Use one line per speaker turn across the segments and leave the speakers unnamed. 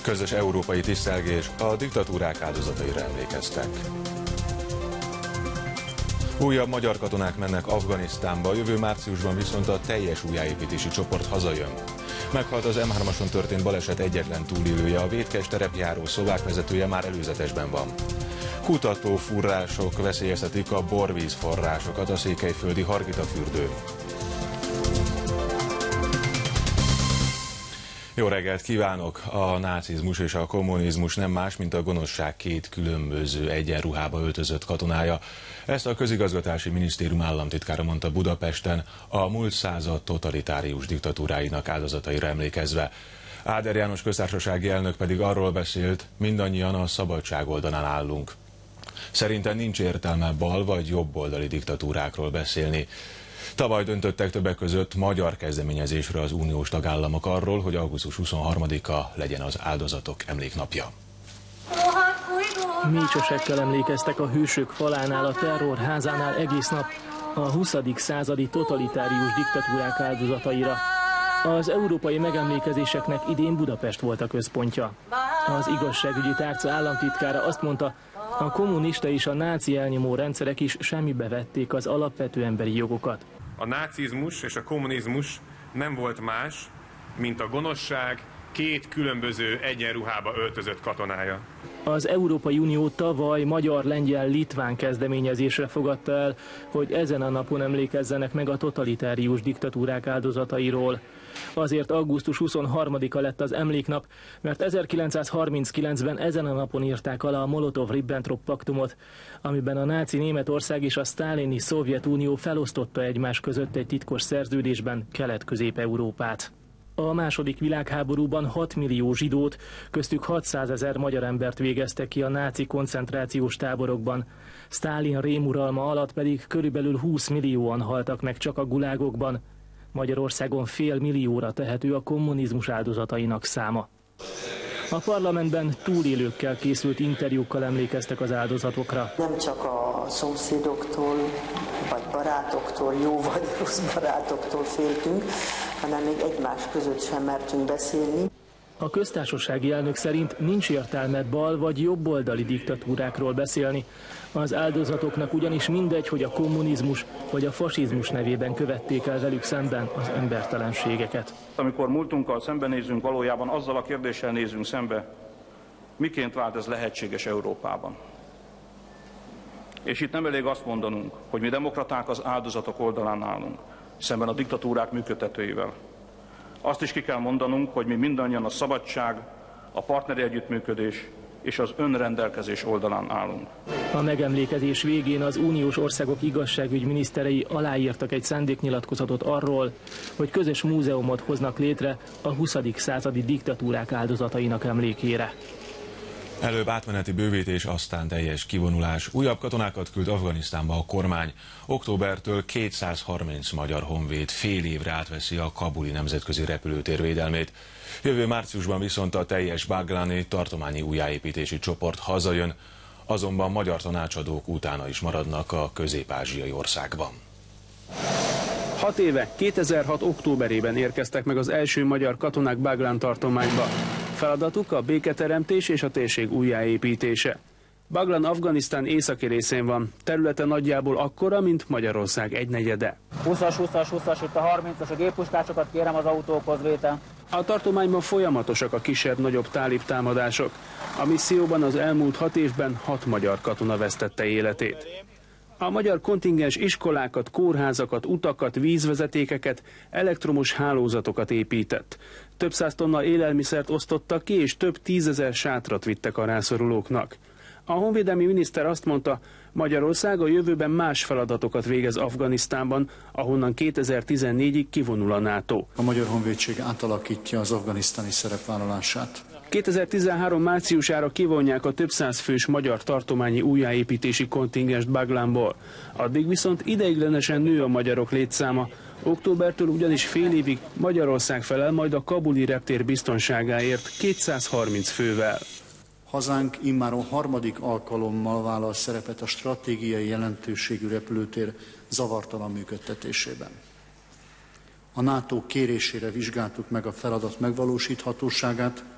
Közös európai tisztelgés, a diktatúrák áldozataira emlékeztek. Újabb magyar katonák mennek Afganisztánba, jövő márciusban viszont a teljes újjáépítési csoport hazajön. Meghalt az M3-ason történt baleset egyetlen túlélője, a vétkes terepjáró szlovák vezetője már előzetesben van. Kutató fúrások veszélyeztetik a borvíz forrásokat a székelyföldi Hargita fürdőn. Jó reggelt kívánok! A nácizmus és a kommunizmus nem más, mint a gonoszság két különböző egyenruhába öltözött katonája. Ezt a közigazgatási minisztérium államtitkára mondta Budapesten a múlt század totalitárius diktatúráinak áldozataira emlékezve. Áder János köztársasági elnök pedig arról beszélt, mindannyian a szabadság oldalán állunk. Szerinte nincs értelme bal vagy jobboldali diktatúrákról beszélni. Tavaly döntöttek többek között magyar kezdeményezésre az uniós tagállamok arról, hogy augusztus 23-a legyen az áldozatok emléknapja.
Mécsesekkel emlékeztek a hősök falánál, a terrorházánál egész nap a 20. századi totalitárius diktatúrák áldozataira. Az európai megemlékezéseknek idén Budapest volt a központja. Az igazságügyi tárca államtitkára azt mondta, a kommunista és a náci elnyomó rendszerek is semmibe vették az alapvető emberi jogokat.
A nácizmus és a kommunizmus nem volt más, mint a gonoszság két különböző egyenruhába öltözött katonája.
Az Európai Unió tavaly magyar-lengyel-litván kezdeményezésre fogadta el, hogy ezen a napon emlékezzenek meg a totalitárius diktatúrák áldozatairól. Azért augusztus 23-a lett az emléknap, mert 1939-ben ezen a napon írták alá a Molotov-Ribbentrop paktumot, amiben a náci Németország és a sztálini Szovjetunió felosztotta egymás között egy titkos szerződésben Kelet-Közép-Európát. A második világháborúban 6 millió zsidót, köztük 600 000 magyar embert végeztek ki a náci koncentrációs táborokban. Sztálin rémuralma alatt pedig körülbelül 20 millióan haltak meg csak a gulágokban. Magyarországon fél millióra tehető a kommunizmus áldozatainak száma. A parlamentben túlélőkkel készült interjúkkal emlékeztek az áldozatokra.
Nem csak a szomszédoktól, vagy barátoktól, jó vagy rossz barátoktól féltünk, hanem még egymás között sem mertünk beszélni.
A köztársasági elnök szerint nincs értelme bal vagy jobboldali diktatúrákról beszélni. Az áldozatoknak ugyanis mindegy, hogy a kommunizmus vagy a fasizmus nevében követték el velük szemben az embertelenségeket.
Amikor múltunkkal szembenézünk, valójában azzal a kérdéssel nézünk szembe, miként vált ez lehetséges Európában. És itt nem elég azt mondanunk, hogy mi demokraták az áldozatok oldalán állunk, szemben a diktatúrák működtetőivel. Azt is ki kell mondanunk, hogy mi mindannyian a szabadság, a partneri együttműködés és az önrendelkezés oldalán állunk.
A megemlékezés végén az uniós országok igazságügyminiszterei aláírtak egy szándéknyilatkozatot arról, hogy közös múzeumot hoznak létre a 20. századi diktatúrák áldozatainak emlékére.
Előbb átmeneti bővítés, aztán teljes kivonulás. Újabb katonákat küld Afganisztánba a kormány. Októbertől 230 magyar honvéd fél évre átveszi a kabuli nemzetközi repülőtér védelmét. Jövő márciusban viszont a teljes baglani tartományi újjáépítési csoport hazajön, azonban magyar tanácsadók utána is maradnak a közép-ázsiai országban.
6 éve, 2006. októberében érkeztek meg az első magyar katonák Baglán tartományba. Feladatuk a béketeremtés és a térség újjáépítése. Baglán Afganisztán északi részén van, területe nagyjából akkora, mint Magyarország egynegyede.
20-as, itt a 30-as, a géppuskásokat kérem az autókhoz vétel.
A tartományban folyamatosak a kisebb-nagyobb tálib támadások. A misszióban az elmúlt 6 évben 6 magyar katona vesztette életét. A magyar kontingens iskolákat, kórházakat, utakat, vízvezetékeket, elektromos hálózatokat épített. Több száz tonna élelmiszert osztottak ki, és több 10 000 sátrat vittek a rászorulóknak. A honvédelmi miniszter azt mondta, Magyarország a jövőben más feladatokat végez Afganisztánban, ahonnan 2014-ig kivonul a NATO.
A Magyar Honvédség átalakítja az afganisztáni szerepvállalását.
2013 márciusára kivonják a több száz fős magyar tartományi újjáépítési kontingenst Baglánból. Addig viszont ideiglenesen nő a magyarok létszáma. Októbertől ugyanis fél évig Magyarország felel majd a kabuli reptér biztonságáért 230 fővel.
Hazánk immáron harmadik alkalommal vállal szerepet a stratégiai jelentőségű repülőtér zavartalan működtetésében. A NATO kérésére vizsgáltuk meg a feladat megvalósíthatóságát,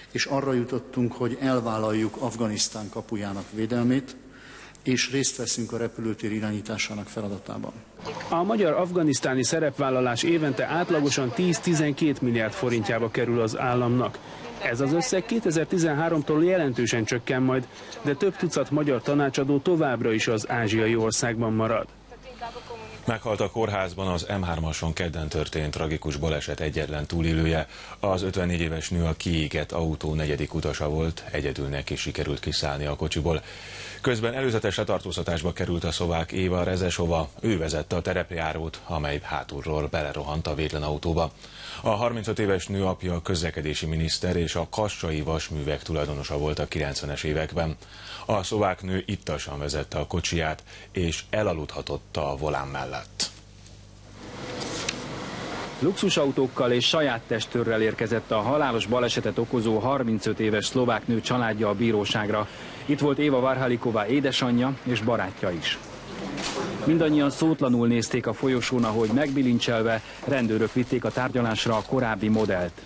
és arra jutottunk, hogy elvállaljuk Afganisztán kapujának védelmét, és részt veszünk a repülőtér irányításának feladatában.
A magyar afganisztáni szerepvállalás évente átlagosan 10-12 milliárd forintjába kerül az államnak. Ez az összeg 2013-tól jelentősen csökken majd, de több tucat magyar tanácsadó továbbra is az ázsiai országban marad.
Meghalt a kórházban az M3-ason kedden történt tragikus baleset egyetlen túlélője. Az 54 éves nő a kiégett autó negyedik utasa volt, egyedül neki sikerült kiszállni a kocsiból. Közben előzetes letartóztatásba került a szlovák Éva Rezesova, ő vezette a terepjárót, amely hátulról belerohant a vétlen autóba. A 35 éves nő apja a közlekedési miniszter és a kassai vasművek tulajdonosa volt a 90-es években. A szlovák nő ittasan vezette a kocsiját, és elaludhatott a volán mellett.
Luxusautókkal és saját testőrrel érkezett a halálos balesetet okozó 35 éves szlovák nő családja a bíróságra. Itt volt Éva Varhalikova édesanyja és barátja is. Mindannyian szótlanul nézték a folyosón, ahogy megbilincselve rendőrök vitték a tárgyalásra a korábbi modellt.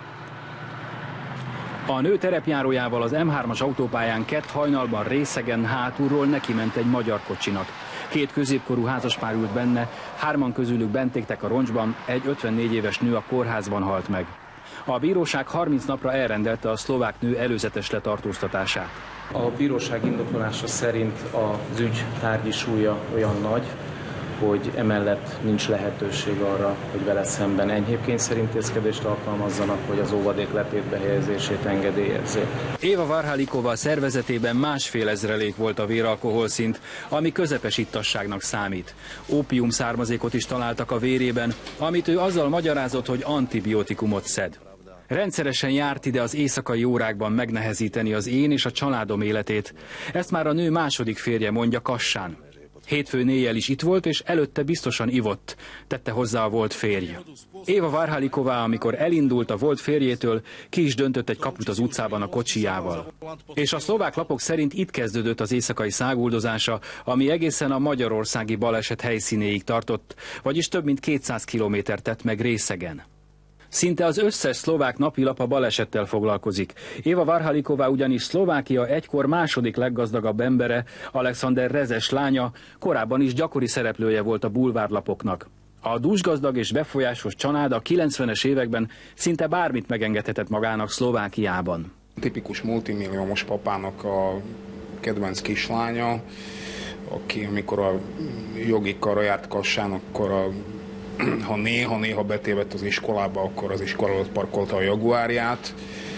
A nő terepjárójával az M3-as autópályán kett hajnalban részegen hátulról nekiment egy magyar kocsinak. Két középkorú házaspár ült benne, 3 közülük bent égtek a roncsban, egy 54 éves nő a kórházban halt meg. A bíróság 30 napra elrendelte a szlovák nő előzetes letartóztatását.
A bíróság indoklása szerint az ügy tárgyi súlya olyan nagy, hogy emellett nincs lehetőség arra, hogy vele szemben enyhébb kényszerintézkedést alkalmazzanak, vagy az óvadék letétbe helyezését engedélyezzék.
Éva Varhalikova szervezetében 1,5 ezrelék volt a véralkoholszint, ami közepes ittasságnak számít. Ópium származékot is találtak a vérében, amit ő azzal magyarázott, hogy antibiotikumot szed. Rendszeresen járt ide az éjszakai órákban megnehezíteni az én és a családom életét. Ezt már a nő második férje mondja Kassán. Hétfőn éjjel is itt volt, és előtte biztosan ivott, tette hozzá a volt férj. Éva Varhalikova, amikor elindult a volt férjétől, ki is döntött egy kaput az utcában a kocsijával. És a szlovák lapok szerint itt kezdődött az éjszakai száguldozása, ami egészen a magyarországi baleset helyszínéig tartott, vagyis több mint 200 kilométert tett meg részegen. Szinte az összes szlovák napilap a balesettel foglalkozik. Éva Varhalikova ugyanis Szlovákia egykor második leggazdagabb embere, Alexander Rezes lánya, korábban is gyakori szereplője volt a bulvárlapoknak. A dúsgazdag és befolyásos család a 90-es években szinte bármit megengedhetett magának Szlovákiában.
Tipikus multimilliómos papának a kedvenc kislánya, aki amikor a jogi karra járt Kassán, akkor ha néha betévedt az iskolába, akkor az iskola előtt parkolta a Jaguárját.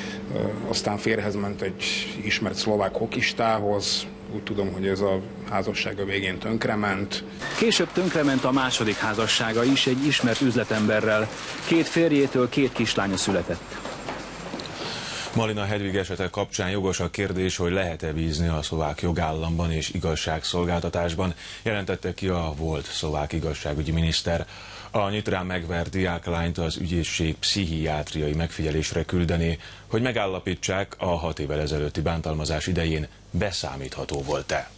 Aztán férjhez ment egy ismert szlovák hokistához. Úgy tudom, hogy ez a házassága végén tönkrement.
Később tönkrement a második házassága is egy ismert üzletemberrel. 2 férjétől 2 kislánya született.
Malina Hedvig esete kapcsán jogos a kérdés, hogy lehet-e bízni a szlovák jogállamban és igazságszolgáltatásban, jelentette ki a volt szlovák igazságügyi miniszter. A nyitrán megvert diáklányt az ügyészség pszichiátriai megfigyelésre küldené, hogy megállapítsák, a 6 évvel ezelőtti bántalmazás idején beszámítható volt-e.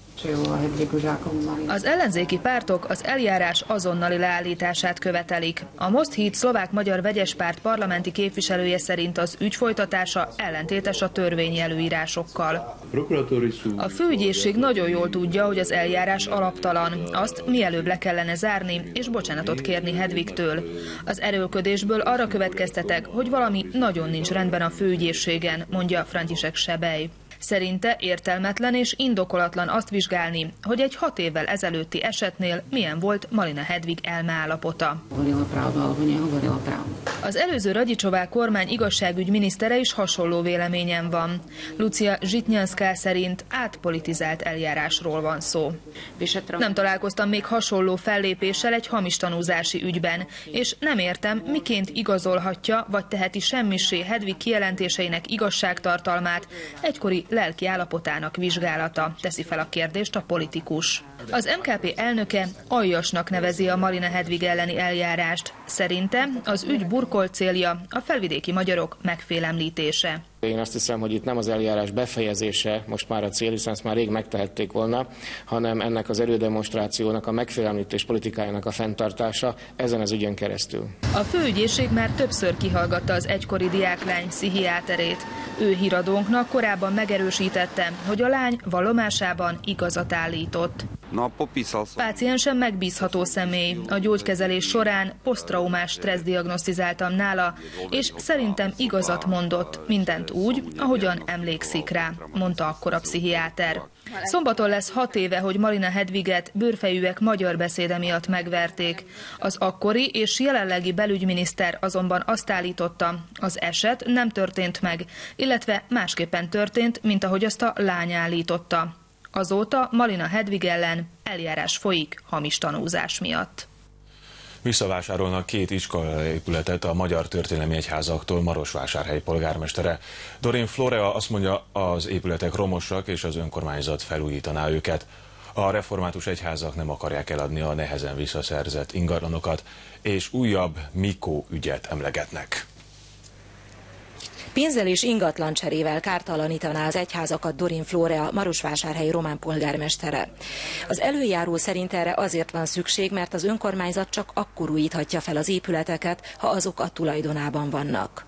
Az ellenzéki pártok az eljárás azonnali leállítását követelik. A Most Híd szlovák-magyar vegyes párt parlamenti képviselője szerint az ügy folytatása ellentétes a törvényi előírásokkal. A főügyészség nagyon jól tudja, hogy az eljárás alaptalan. Azt mielőbb le kellene zárni, és bocsánatot kérni Hedvigtől. Az erőlködésből arra következtetek, hogy valami nagyon nincs rendben a főügyészségen, mondja František Šebej. Szerinte értelmetlen és indokolatlan azt vizsgálni, hogy egy 6 évvel ezelőtti esetnél milyen volt Malina Hedvig elmeállapota. Az előző Radičová kormány igazságügy minisztere is hasonló véleményen van. Lucia Zsitnyanská szerint átpolitizált eljárásról van szó. Nem találkoztam még hasonló fellépéssel egy hamis tanúzási ügyben, és nem értem, miként igazolhatja vagy teheti semmissé Hedvig kijelentéseinek igazságtartalmát egykori lelki állapotának vizsgálata, teszi fel a kérdést a politikus. Az MKP elnöke aljasnak nevezi a Malina Hedvig elleni eljárást. Szerinte az ügy burkolt célja a felvidéki magyarok megfélemlítése.
Én azt hiszem, hogy itt nem az eljárás befejezése most már a cél, hiszen ezt már rég megtehették volna, hanem ennek az erődemonstrációnak, a megfélemlítés politikájának a fenntartása ezen az ügyön keresztül.
A főügyészség már többször kihallgatta az egykori diáklány pszichiáterét. Ő híradónknak korábban megerősítette, hogy a lány vallomásában igazat állított. Páciensen megbízható személy. A gyógykezelés során posztraumás stressz diagnosztizáltam nála, és szerintem igazat mondott, mindent úgy, ahogyan emlékszik rá, mondta akkor a pszichiáter. Szombaton lesz 6 éve, hogy Malina Hedviget bőrfejűek magyar beszéde miatt megverték. Az akkori és jelenlegi belügyminiszter azonban azt állította, az eset nem történt meg, illetve másképpen történt, mint ahogy azt a lány állította. Azóta Malina Hedvig ellen eljárás folyik hamis tanúzás miatt.
Visszavásárolnak 2 iskolaépületet a Magyar Történelmi Egyházaktól Marosvásárhely polgármestere. Dorin Florea azt mondja, az épületek romosak, és az önkormányzat felújítaná őket. A református egyházak nem akarják eladni a nehezen visszaszerzett ingatlanokat, és újabb Mikó ügyet emlegetnek.
Pénzzel és ingatlan cserével kártalanítaná az egyházakat Dorin Florea, Marosvásárhelyi román polgármestere. Az előjáró szerint erre azért van szükség, mert az önkormányzat csak akkor újíthatja fel az épületeket, ha azok a tulajdonában vannak.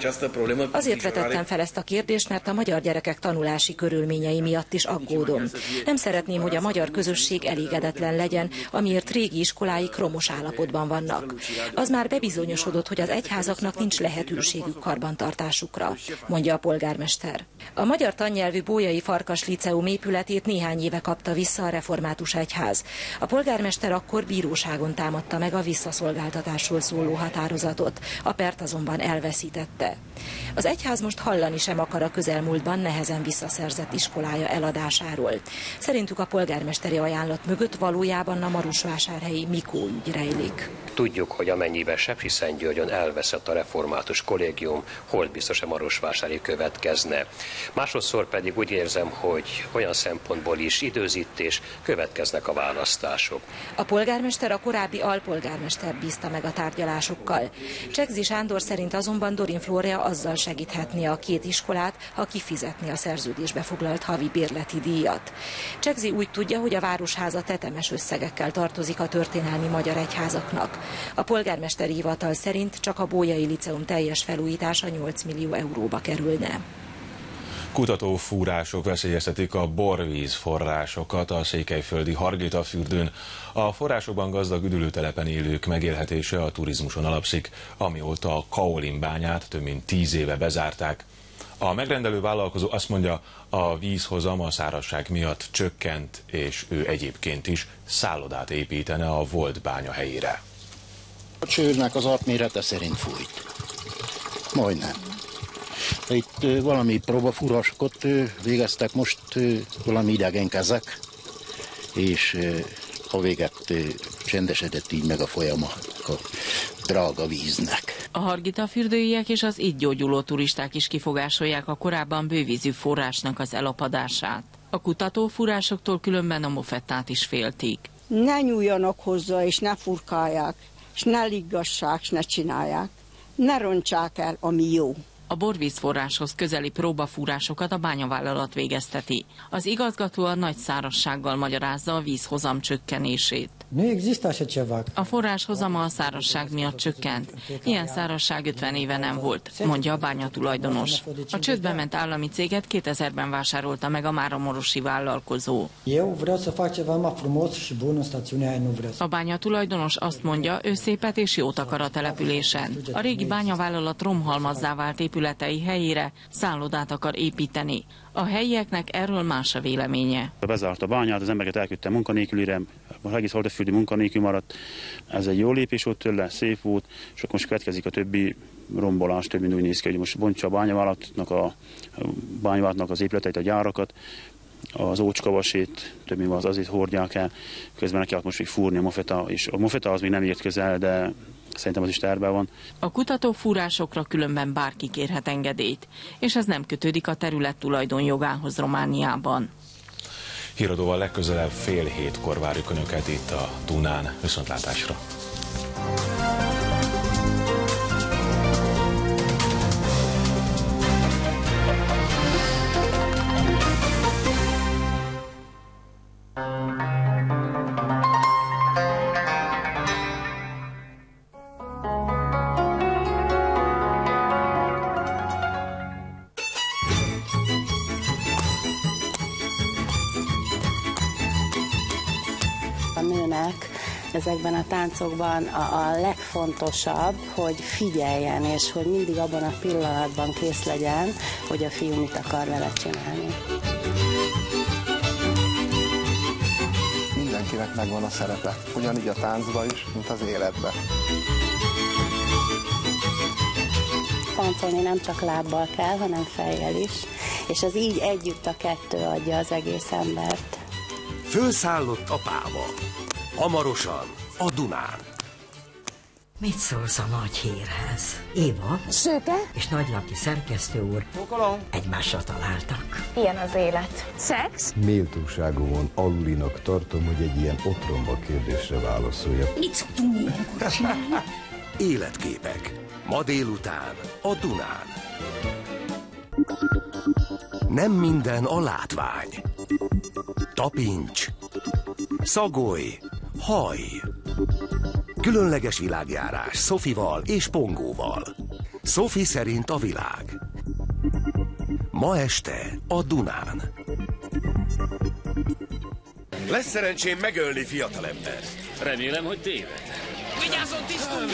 Azért vetettem fel ezt a kérdést, mert a magyar gyerekek tanulási körülményei miatt is aggódom. Nem szeretném, hogy a magyar közösség elégedetlen legyen, amiért régi iskoláik romos állapotban vannak. Az már bebizonyosodott, hogy az egyházaknak nincs lehetőségük karbantartásukra, mondja a polgármester. A magyar tannyelvű Bolyai Farkas Liceum épületét néhány éve kapta vissza a református egyház. A polgármester akkor bíróságon támadta meg a visszaszolgáltatásról szóló határozatot, a pert azonban elveszítette. Az egyház most hallani sem akar a közelmúltban nehezen visszaszerzett iskolája eladásáról. Szerintük a polgármesteri ajánlat mögött valójában a marosvásárhelyi Mikó ügy rejlik.
Tudjuk, hogy amennyiben Sepsiszentgyörgyön elveszett a református kollégium, hol biztos a marosvásári következne. Másodszor pedig úgy érzem, hogy olyan szempontból is időzítés, következnek a választások.
A polgármester a korábbi alpolgármester bízta meg a tárgyalásokkal. Csegzi Sándor szerint azonban Dorin Florea azzal segíthetné a 2 iskolát, ha kifizetné a szerződésbe foglalt havi bérleti díjat. Csegzi úgy tudja, hogy a városháza tetemes összegekkel tartozik a történelmi magyar egyházaknak. A polgármesteri hivatal szerint csak a Bolyai Liceum teljes felújítása 8 millió euróba kerülne.
Kutatófúrások veszélyeztetik a borvíz forrásokat a székelyföldi Hargitafürdőn. A forrásokban gazdag üdülőtelepen élők megélhetése a turizmuson alapszik, amióta a kaolin bányát több mint 10 éve bezárták. A megrendelő vállalkozó azt mondja, a vízhozam a szárazság miatt csökkent, és ő egyébként is szállodát építene a volt bánya helyére.
A csőrnek az arcmérete szerint fújt. Majdnem. Itt valami próbafúrásokat végeztek most, valami idegenkezek, és a véget csendesedett így meg a folyama a drága víznek.
A hargitafürdőiek és az itt gyógyuló turisták is kifogásolják a korábban bővízű forrásnak az elapadását. A kutatófúrásoktól különben a mofettát is féltik.
Ne nyúljanak hozzá, és ne furkálják, és ne liggassák, és ne csinálják. Ne rontsák el, ami jó.
A borvízforráshoz közeli próbafúrásokat a bányavállalat végezteti. Az igazgató a nagy szárazsággal magyarázza a vízhozam csökkenését. A forrás hozama a szárazság miatt csökkent. Ilyen szárazság 50 éve nem volt, mondja a bányatulajdonos. A csődbe ment állami céget 2000-ben vásárolta meg a máramarosi vállalkozó. A bányatulajdonos azt mondja, ő szépet és jót akar a településen. A régi bányavállalat romhalmazzá vált épületei helyére szállodát akar építeni. A helyieknek erről más a véleménye.
Bezárt a bányát, az embereket elküldte munkanélkülire, az egész Hargitafürdi munkanélkül maradt. Ez egy jó lépés volt tőle, szép volt, és akkor most következik a többi rombolás, több mint úgy néz ki, hogy most bontsa a bányavállalatnak az épületeit, a gyárakat, az ócskavasét, több mint az azért hordják el, közben neki most még fúrni a mofeta, és a mofeta az még nem ért közel, de szerintem az is tervben van.
A kutatófúrásokra különben bárki kérhet engedélyt, és ez nem kötődik a terület tulajdonjogához Romániában.
Híradóval legközelebb 6:30 várjuk Önöket itt a Dunán. Viszontlátásra!
szülőnek ezekben a táncokban a legfontosabb, hogy figyeljen, és hogy mindig abban a pillanatban kész legyen, hogy a fiú mit akar vele csinálni.
Mindenkinek megvan a szerepe, ugyanígy a táncban is, mint az életben.
Táncolni nem csak lábbal kell, hanem fejjel is, és az így együtt a kettő adja az egész embert.
Fölszállott a páva, hamarosan a Dunán.
Mit szólsz a nagy hírhez? Éva
Szőke
és Nagylaki szerkesztő úr egymásra találtak.
Ilyen az élet. Szex?
Méltóságomon alulinak tartom, hogy egy ilyen otromba kérdésre válaszoljak.
Mit szoktunk ilyenkor csinálni?
Életképek. Ma délután a Dunán. Nem minden a látvány. Tapincs, szagolj, hajj. Különleges világjárás Szofival és Pongóval. Szofi szerint a világ. Ma este a Dunán. Lesz szerencsém megölni fiatalember.
Remélem, hogy téved.
Vigyázzon, tisztul!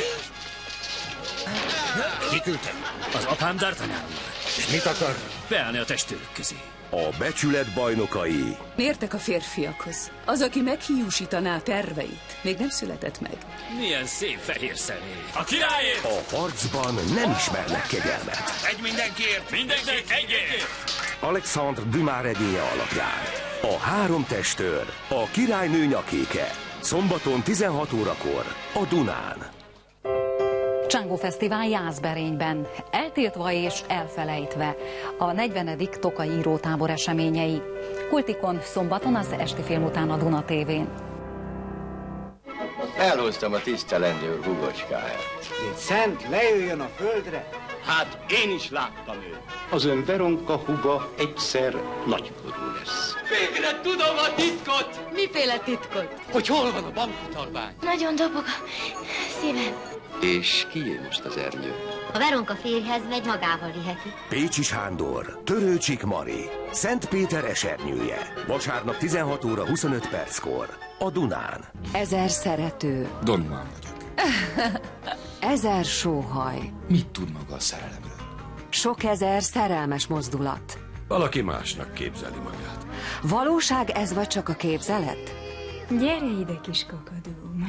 Kiküldtem. Az apám D'Artagnan.
És mit akar?
Beállni a testőrök közé.
A becsület bajnokai.
Mértek a férfiakhoz. Az, aki meghiúsítaná terveit, még nem született meg.
Milyen szép fehér személy. A királyért!
A harcban nem ismernek kegyelmet.
Egy mindenkiért! Mindenkiért egyért!
Alexandre Dumas regénye alapján. A három testőr, a királynő nyakéke. Szombaton 16 órakor a Dunán.
Csángó Fesztivál Jászberényben, eltiltva és elfelejtve a 40. Tokai írótábor eseményei. Kultikon szombaton az esti film után a Duna TV-n.
Elhoztam a tisztelendő úr hugocskáját.
Egy szent lejöjjön a földre?
Hát én is láttam őt.
Az ön Veronka huga egyszer nagykorú lesz.
Végre tudom a titkot!
Miféle titkot?
Hogy hol van a bankutalvány?
Nagyon dobog a szívem.
És kié most az ernyő?
A Veronka férjhez megy, magával viheti.
Pécsi Sándor, Törőcsik Mari, Szent Péter esernyője. Vasárnap 16 óra 25 perckor a Dunán.
1000 szerető.
Don Juan vagyok.
1000 sóhaj.
Mit tud maga a szerelemről?
Sok ezer szerelmes mozdulat.
Valaki másnak képzeli magát.
Valóság ez, vagy csak a képzelet?
Gyere ide, kis kakadó.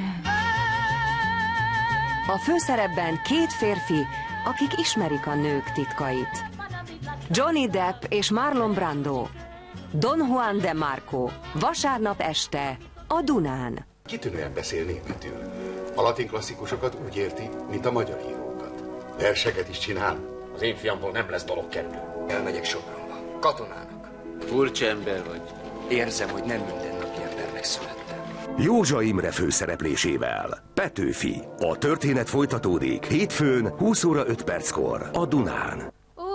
A főszerepben két férfi, akik ismerik a nők titkait. Johnny Depp és Marlon Brando. Don Juan de Marco. Vasárnap este a Dunán.
Kitűnően beszél németül. A latin klasszikusokat úgy érti, mint a magyar írókat. Verseket is csinál.
Az én fiamból nem lesz dologkerülő. Elmegyek Sopronba. Katonának. Furcsa ember vagy. Érzem, hogy nem mindennapi embernek születtem.
Józsa Imre főszereplésével. Petőfi. A történet folytatódik hétfőn 20 óra 5 perckor a Dunán.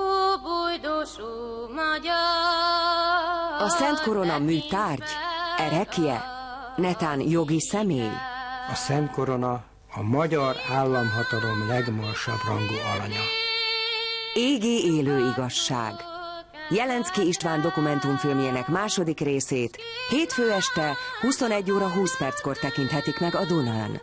A Szent Korona műtárgy? Erekje? Netán jogi személy?
A Szent Korona a magyar államhatalom legmagasabb rangú alanya.
Égi élő igazság. Jelenczky István dokumentumfilmjének második részét hétfő este 21 óra 20 perckor tekinthetik meg a Dunán.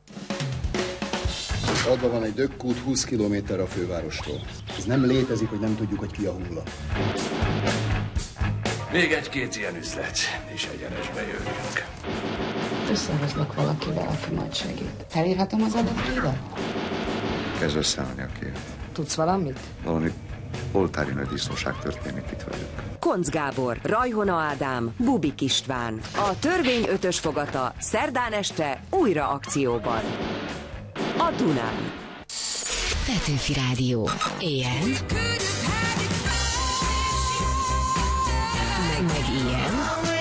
Adva van egy dökkút 20 kilométerre a fővárostól. Ez nem létezik, hogy nem tudjuk, hogy ki a hulla.
Még egy-két ilyen üzlet, és egyenesbe jövünk.
Összehozlak valakivel, aki majd segít. Elérhetem az adatével?
Kezd összeállni a kép.
Tudsz valamit?
Valami oltári nagy disznóság történik itt velük.
Koncz Gábor, Rajhona Ádám, Bubik István. A törvény 5-ös fogata szerdán este újra akcióban. A Dunán.
Petőfi Rádió. Éjjel. Meg ilyen.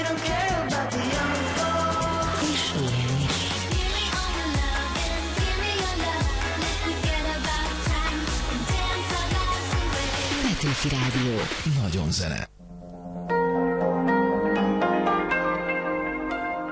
És ilyen is. Petőfi Rádió.
Nagyon zene.